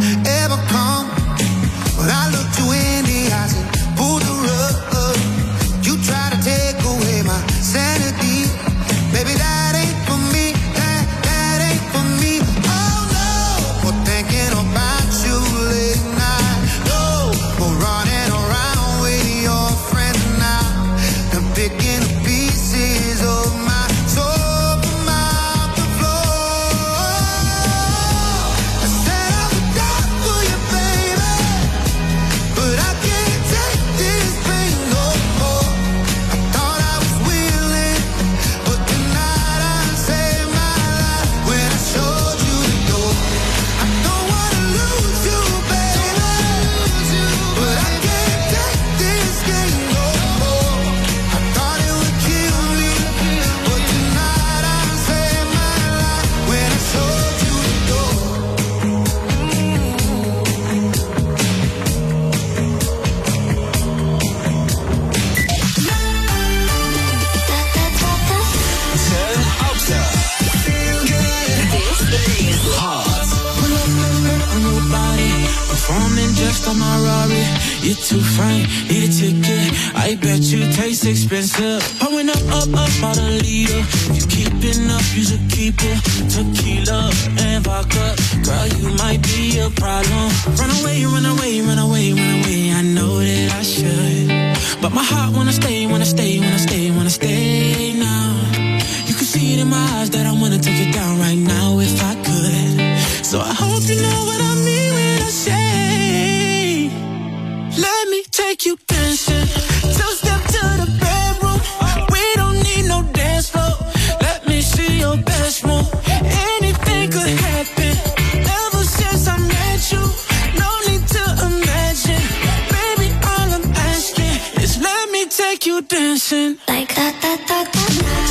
ever come. But I looked you in the eyes and pulled the rug. You try to take away my sanity. Baby, that ain't for me. That, that ain't for me. Oh no, for thinking about you late night. No, for running around with your friends now. And picking the pieces of my soul from out the floor. I said I would die for you, baby, but I can't take this pain no more. I thought I was willing, but tonight I saved my life when I showed you the door. I don't wanna lose you, baby, but I can't take this game no more. I thought it would kill me, but tonight I saved my life when I showed you the door. Turn up to Feel Good. This is Heart. Pull up on your body, performing just on my Rari. You're too fine, need a ticket. I bet you taste expensive. Pouring up, up, up, about a liter. If you keeping up, you should keep it. Tequila and vodka, girl, you might be a problem. Run away, run away, run away, run away. I know that I should, but my heart wanna stay, wanna stay, wanna stay, wanna stay now. You can see it in my eyes that I wanna take it down right now if I could. So I hope you know what I mean when I say, let me take you dancing. Two step to the bedroom. We don't need no dance floor. Let me see your best move. Anything could happen. Ever since I met you, no need to imagine. Baby, all I'm asking is let me take you dancing. Like that, that, that, that,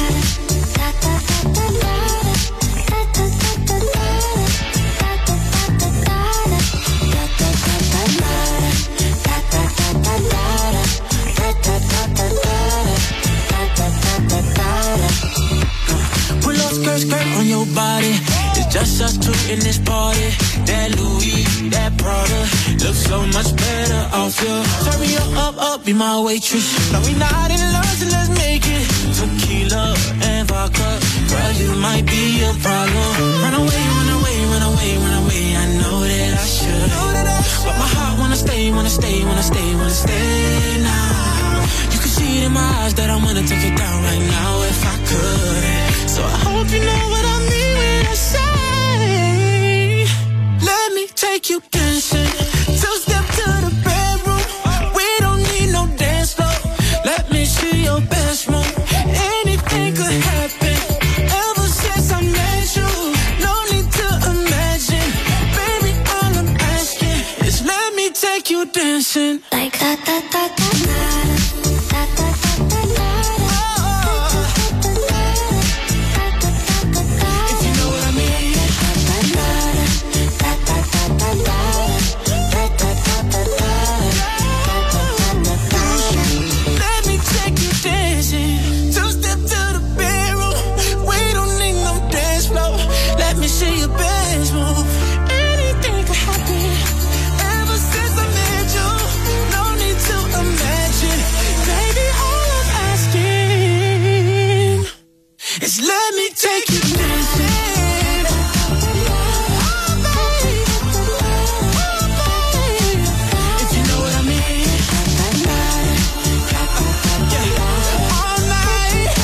pull up skirt, skirt on your body. It's just us two in this party. That Louis, that Prada looks so much better off you. Turn me up, up, up, be my waitress. No, we not in love, so let's make it. Tequila and vodka, girl, you might be a problem. Run away, run away, run away, run away. I know that I should, but my heart wanna stay, wanna stay, wanna stay, wanna stay now. You can see it in my eyes that I wanna take it down right now if I could. So I hope you know what I mean when I say, let me take you dancing. Two step to the bedroom. We don't need no dance floor. Let me see your best move. Anything could happen. Ever since I met you, no need to imagine. Baby, all I'm asking is let me take you dancing. Like that, that, that, that, that, that, that, that, that. Let me take you dancing. If you know what I mean. All night.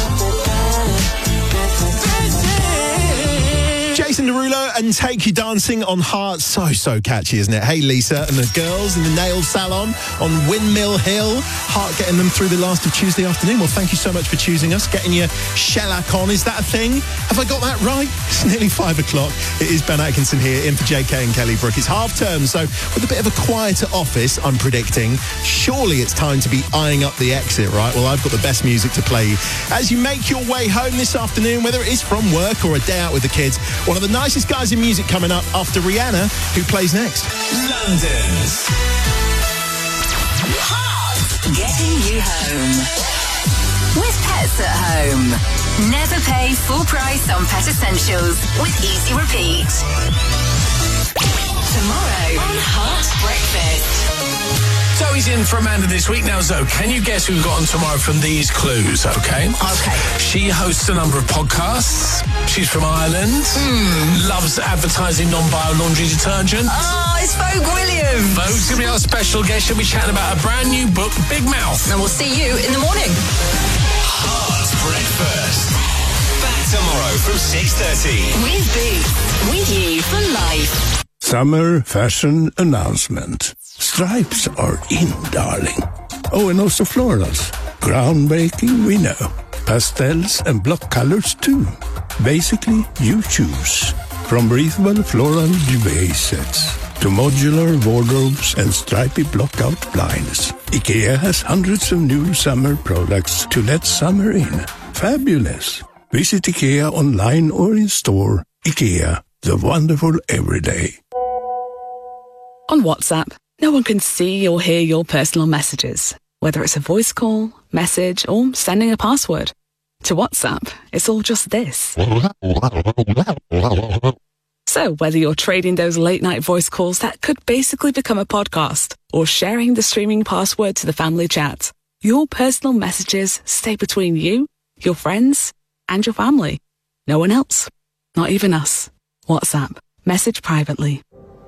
Jason Derulo and Take You Dancing on Heart. So, so catchy, isn't it? Hey, Lisa and the girls in the nail salon on Windmill Hill. Heart getting them through the last of Tuesday afternoon. Well, thank you so much for choosing us, getting your shellac on. Is that a thing? Have I got that right? It's nearly five o'clock. It is Ben Atkinson here, in for J K and Kelly Brook. It's half term, so with a bit of a quieter office, I'm predicting, surely it's time to be eyeing up the exit, right? Well, I've got the best music to play as you make your way home this afternoon, whether it is from work or a day out with the kids. One of the nicest guys in music coming up after Rihanna, who plays next. London's Getting you home. With Pets at Home. Never pay full price on pet essentials with Easy Repeat. tomorrow on Heart Breakfast. Zoe's in for Amanda this week. Now, Zoe, can you guess who we've got on tomorrow from these clues, okay? Okay. She hosts a number of podcasts. She's from Ireland. Mm. Loves advertising non-bio laundry detergent. Oh, it's Vogue Williams. Vogue's going to be our special guest. She'll be chatting about a brand new book, Big Mouth. And we'll see you in the morning. Heart Breakfast. Back tomorrow from six thirty. With Boots. With you for life. Summer fashion announcement. Stripes are in, darling. Oh, and also florals. Groundbreaking, we know. Pastels and block colors, too. Basically, you choose. From breathable floral duvet sets to modular wardrobes and stripy block-out blinds, IKEA has hundreds of new summer products to let summer in. Fabulous. Visit IKEA online or in store. IKEA, the wonderful everyday. On WhatsApp, no one can see or hear your personal messages, whether it's a voice call, message, or sending a password. To WhatsApp, it's all just this. So whether you're trading those late-night voice calls that could basically become a podcast, or sharing the streaming password to the family chat, your personal messages stay between you, your friends, and your family. No one else. Not even us. WhatsApp. Message privately.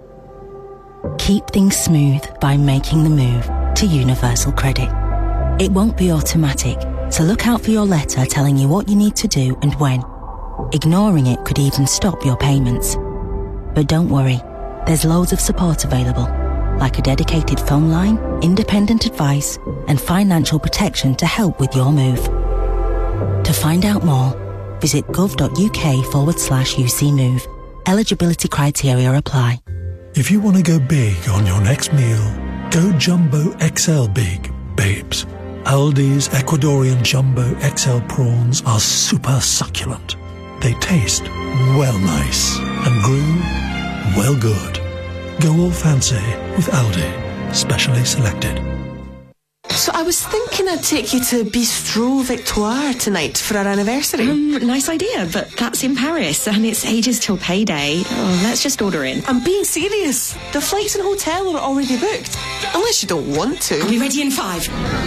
Keep things smooth by making the move to Universal Credit. It won't be automatic, so look out for your letter telling you what you need to do and when. Ignoring it could even stop your payments. But don't worry, there's loads of support available, like a dedicated phone line, independent advice, and financial protection to help with your move. To find out more, visit gov.uk forward slash UC Move. Eligibility criteria apply. If you want to go big on your next meal, go Jumbo X L Big, babes. Aldi's Ecuadorian Jumbo X L prawns are super succulent. They taste well nice and grew well good. Go all fancy with Aldi, specially selected. So I was thinking I'd take you to Bistro Victoire tonight for our anniversary. Um, nice idea, but that's in Paris and it's ages till payday. Oh, let's just order in. I'm being serious. The flights and hotel are already booked. Unless you don't want to. I'll be ready in five.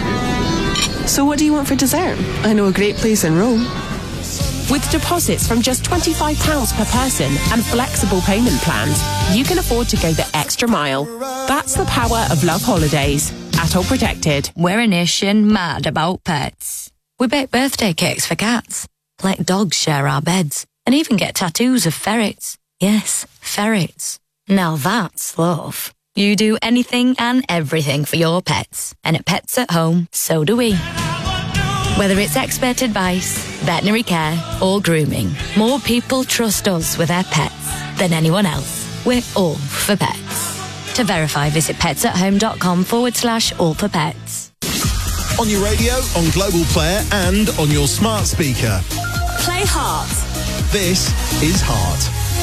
So what do you want for dessert? I know a great place in Rome. With deposits from just twenty-five pounds per person and flexible payment plans, you can afford to go the extra mile. That's the power of Love Holidays. At All Protected. We're a nation mad about pets. We bake birthday cakes for cats, let dogs share our beds, and even get tattoos of ferrets. Yes, ferrets. Now that's love. You do anything and everything for your pets. And at Pets at Home, so do we. Whether it's expert advice, veterinary care, or grooming, more people trust us with their pets than anyone else. We're all for pets. To verify, visit petsathome.com forward slash all for pets. On your radio, on Global Player, and on your smart speaker. Play Heart. This is Heart.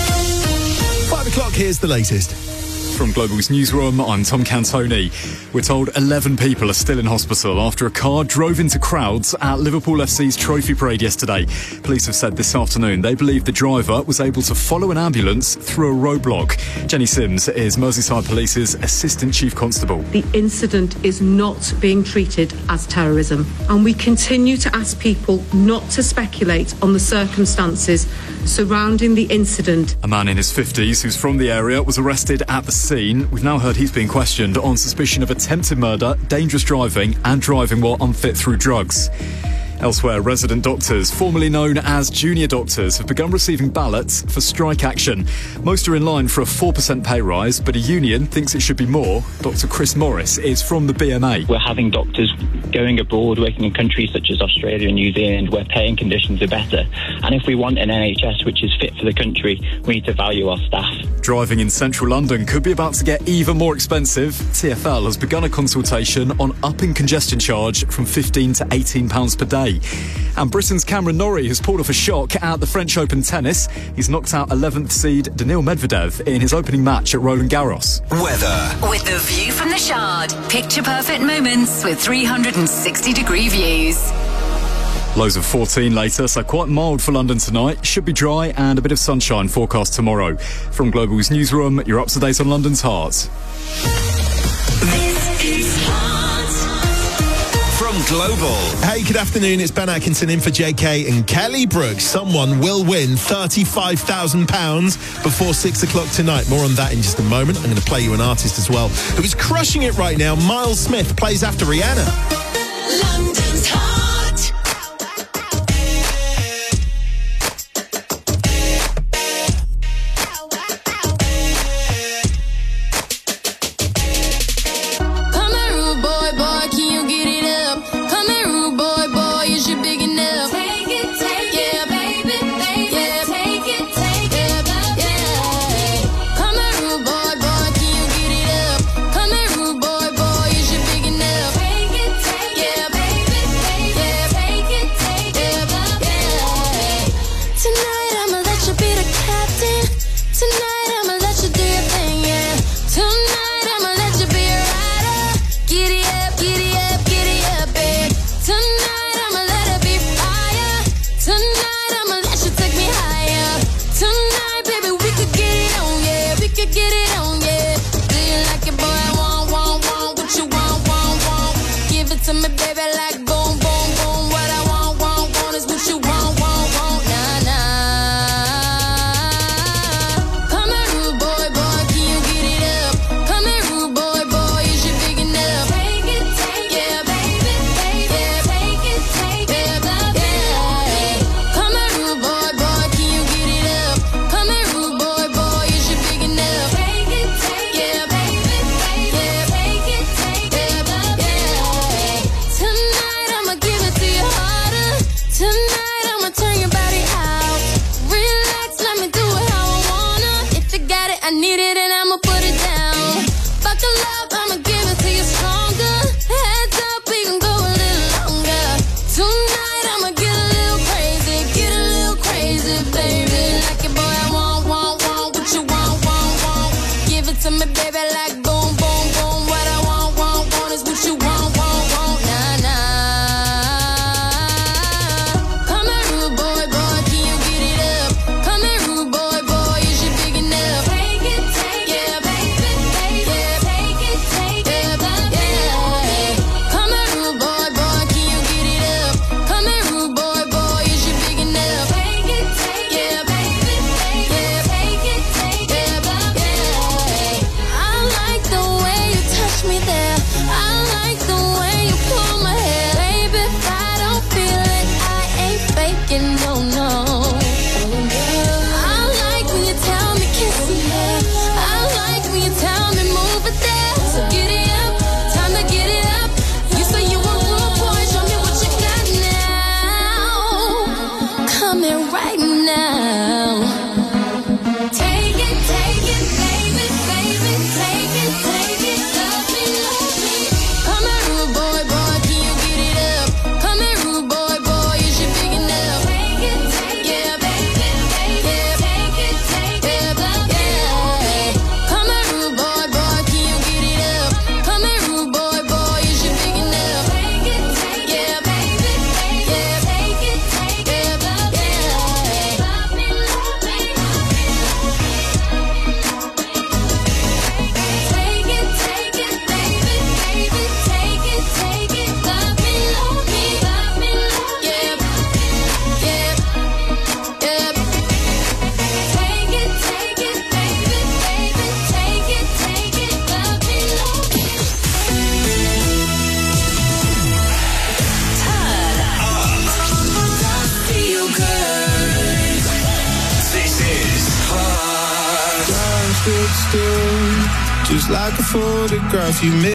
Five o'clock, here's the latest. From Global's newsroom, I'm Tom Cantoni. We're told eleven people are still in hospital after a car drove into crowds at Liverpool F C's trophy parade yesterday. Police have said this afternoon they believe the driver was able to follow an ambulance through a roadblock. Jenny Sims is Merseyside Police's Assistant Chief Constable. The incident is not being treated as terrorism, and we continue to ask people not to speculate on the circumstances surrounding the incident. A man in his fifties who's from the area was arrested at the scene. We've now heard he's being questioned on suspicion of attempted murder, dangerous driving and driving while unfit through drugs. Elsewhere, resident doctors, formerly known as junior doctors, have begun receiving ballots for strike action. Most are in line for a four percent pay rise, but a union thinks it should be more. Doctor Chris Morris is from the B M A. We're having doctors going abroad, working in countries such as Australia and New Zealand, where paying conditions are better. And if we want an N H S which is fit for the country, we need to value our staff. Driving in central London could be about to get even more expensive. T F L has begun a consultation on upping congestion charge from fifteen to eighteen pounds per day. And Britain's Cameron Norrie has pulled off a shock at the French Open tennis. He's knocked out eleventh seed Daniil Medvedev in his opening match at Roland Garros. Weather. With the view from the Shard. Picture perfect moments with three hundred sixty degree views. Lows of fourteen later, so quite mild for London tonight. Should be dry and a bit of sunshine forecast tomorrow. From Global's newsroom, you're up to date on London's heart. This is Heart. From Global. Hey, good afternoon. It's Ben Atkinson in for J K and Kelly Brooks. Someone will win thirty-five thousand pounds before six o'clock tonight. More on that in just a moment. I'm going to play you an artist as well who is crushing it right now. Miles Smith plays after Rihanna. London's Heart. Come here, rude boy, boy, can you get it up? Come here, rude boy, boy, is you big enough? Take it, take it, baby, baby, yeah, take it, take it, yeah. Come here, rude boy, boy, can you get it up? Come here, rude boy, boy, is you big enough? Take it, take it, baby, baby, yeah, take it, take it, yeah. Tonight I'ma let you be the captain. Tonight I'ma let you do your thing, yeah. Tonight I'ma let you be a rider. Giddy up, giddy up, giddy up, babe. Tonight I'ma let it be fire. Tonight I'ma let you take me higher. Tonight, baby, we could get it on, yeah. We could get it on, yeah. Do you like it, boy? I want, want, want. What you want, want, want. Give it to me, baby, like boom, boom, boom. What I want, want, want is what you want, want, want. Nah, nah. Come here, rude boy, boy, can you get it up? Come here, rude boy, boy, is you big enough? Take it, take it, baby, baby, yeah, take it, take it, yeah. Come here, rude boy, boy, can you get it up? Come here, rude boy, boy, is you big enough? Take it, take it, baby, baby, yeah, take it, take it, yeah. Tonight I'ma give it to you harder. Tonight I'ma turn your body out. Relax, let me do it how I wanna. If you got it, I need it, and I'ma put it down. Buckle up, I'ma give it to you stronger. Heads up, we can go a little longer. Tonight I'ma get a little crazy, get a little crazy, baby. Like it, boy, I want, want, want. What you want, want, want. Give it to me, baby, like boom, boom, boom. What I want, want, want is what you want, want, want. Nah, nah. Come here, rude boy, boy, can you get it up? Come here, rude boy, boy, is you big enough? Take it, take it, baby, baby, yeah, take it, take it, yeah. Come here, rude boy, boy, can you get it up? Come here, rude boy, boy, is you big enough? Take it, take it, baby, baby, yeah, take it, take it, yeah. I like the way you touch me there. I like the way you pull my hair, baby. If I don't feel it, I ain't faking, no, no. I like when you tell me kiss me there. I like when you tell me move it there. So get it up, time to get it up. You say you want rude boy, show me what you got now. Come here right now. Take it, take it, baby, baby, take it, take it, love me, love me. Come here, rude boy, boy, can you get it up? Come here, rude boy, boy, is you big enough? Take it, take it, baby, baby, yeah, take it, take it, yeah. Come here, rude boy, boy, can you get it up? Come here, rude boy, boy, is you big enough? Take it, take it, baby, baby, yeah, take it, take it, yeah. Love me, love me. Take it, take it, baby, baby, take it, take it, love me, love me, love me, yeah, yeah, yeah. Take it, take it, baby, baby, take it, take it, love me, love me. Feel good. This is Heart. Time stood still, just like a photograph you made.